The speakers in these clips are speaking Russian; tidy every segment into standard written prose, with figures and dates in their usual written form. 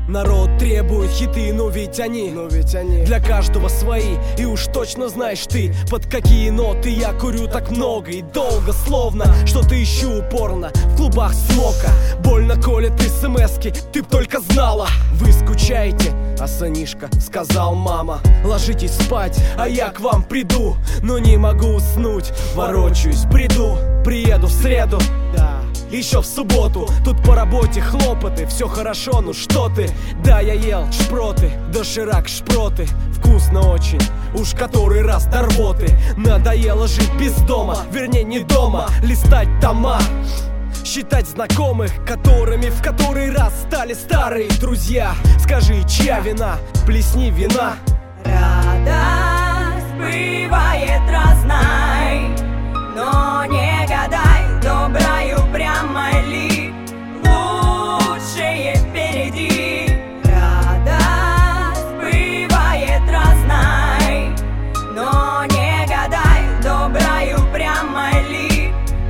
Народ требует хиты, но ведь они для каждого свои. И уж точно знаешь ты, под какие ноты я курю так много и долго. Словно что-то ищу упорно в клубах смока. Больно колет смски, ты б только знала. Вы скучаете, а сынишка сказал: мама, ложитесь спать, а я к вам приду. Но не могу уснуть, ворочаюсь, бреду. Приеду в среду, да, еще в субботу. Тут по работе хлопоты, все хорошо, ну что ты. Да, я ел шпроты, доширак шпроты. Вкусно очень, уж который раз до рвоты. Надоело жить без дома, вернее не дома. Листать тома, считать знакомых, которыми в который раз стали старые друзья. Скажи, чья вина? Плесни вина. Радость бывает разной, но не гадай, доброю прямо ли, лучшее впереди. Радость бывает разной, но не гадай, доброю прямо ли,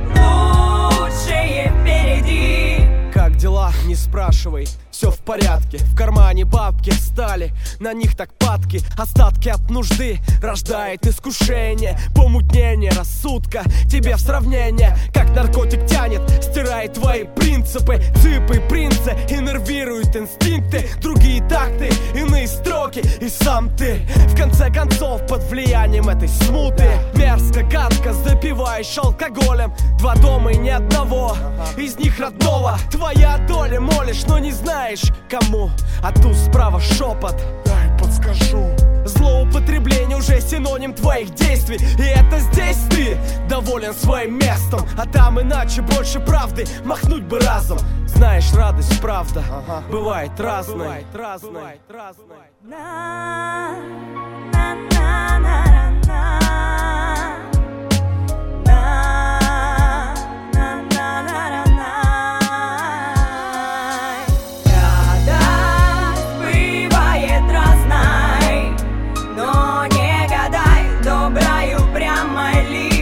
лучшее впереди. Как дела? Не спрашивай, все в порядке. В кармане бабки стали, на них так падки. Остатки от нужды рождает искушение, помутнение рассудка тебе в сравнение. Как наркотик тянет, стирает твои принципы. Цыпы, принцы, иннервируют инстинкты. Другие такты, иные строки. И сам ты, в конце концов, под влиянием этой смуты. Мерзко, гадко, запиваешь алкоголем. Два дома и ни одного из них родного. Твоя доля, молишь, но не знаешь кому. А тут справа шепот: дай подскажу. Злоупотребление уже синоним твоих действий. И это здесь ты доволен своим местом. А там иначе больше правды махнуть бы разом. Знаешь, радость, правда, бывает разной. Но не гадай, доброю прямо ли,